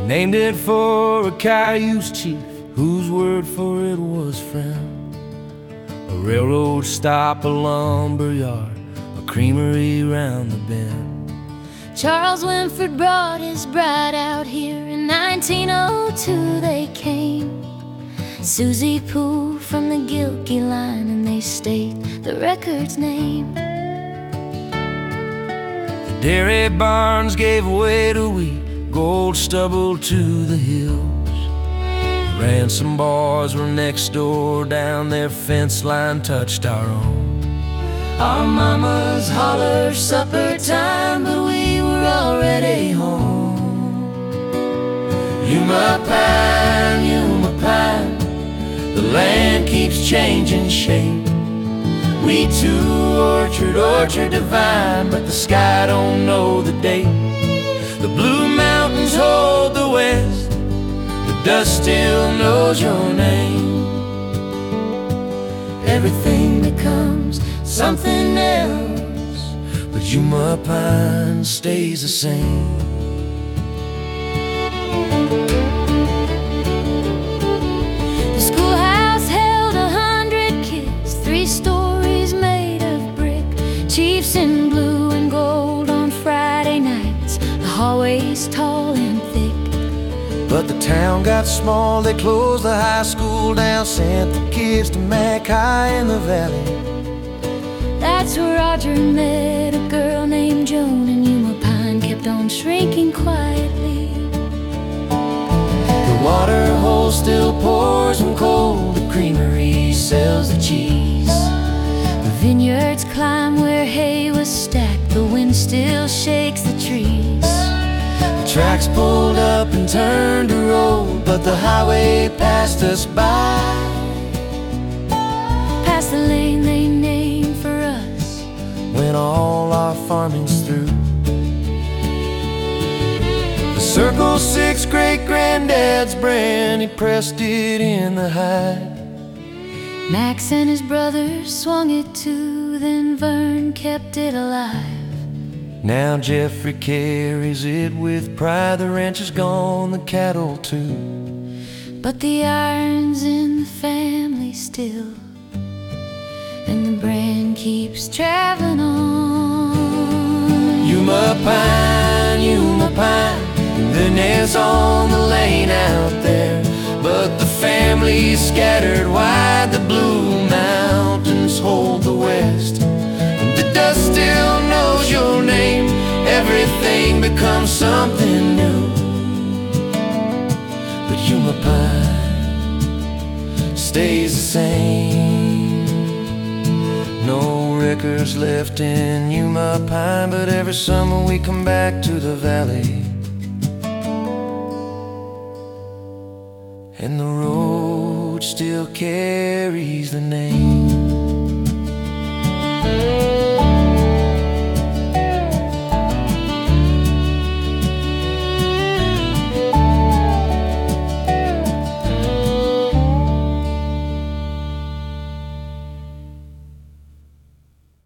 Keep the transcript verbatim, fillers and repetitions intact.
Named it for a Cayuse chief whose word for it was friend. A railroad stop, a lumber yard, a creamery round the bend. Charles Winford brought his bride out here. In nineteen oh two they came. Susie Pooh from the Gilkey line, and they state the record's name. The dairy barns gave way to wheat, gold stubble to the hills. The ransom bars were next door, down their fence line touched our own. Our mamas holler supper time, but we were already home. Yuma pine, Yuma pine, the land keeps changing shape. We too, orchard, orchard divine, but the sky don't know the date. The blue mountains hold the west, the dust still knows your name. Everything becomes something else, but Yuma pine stays the same. The schoolhouse held a hundred kids, three stories made of brick, chiefs in blue and gold on Friday nights, the hallways tall and thick. But the town got small, they closed the high school down, sent the kids to Mac High in the valley. That's where Roger met a girl named Joan, and Yuma pine kept on shrinking quietly. The water hole still pours when cold, the creamery sells the cheese. The vineyards climb where hay was stacked, the wind still shakes the trees. The tracks pulled up and turned to road, but the highway passed us by. Past the lane they named for us when all our farming's through. The Circle Six great-granddad's brand, he pressed it in the hide. Max and his brothers swung it too, then Vern kept it alive. Now Jeffrey carries it with pride, the ranch is gone, the cattle too. But the iron's in the family still, and the brand keeps traveling on. Yuma pine, Yuma pine, the nails on the lane out there. But the family's scattered wide, the blue mountains hold the west. And the dust still knows your name, everything becomes something new. But Yuma pine stays the same. No records left in Yuma pine, but every summer we come back to the valley. And the road still carries the name.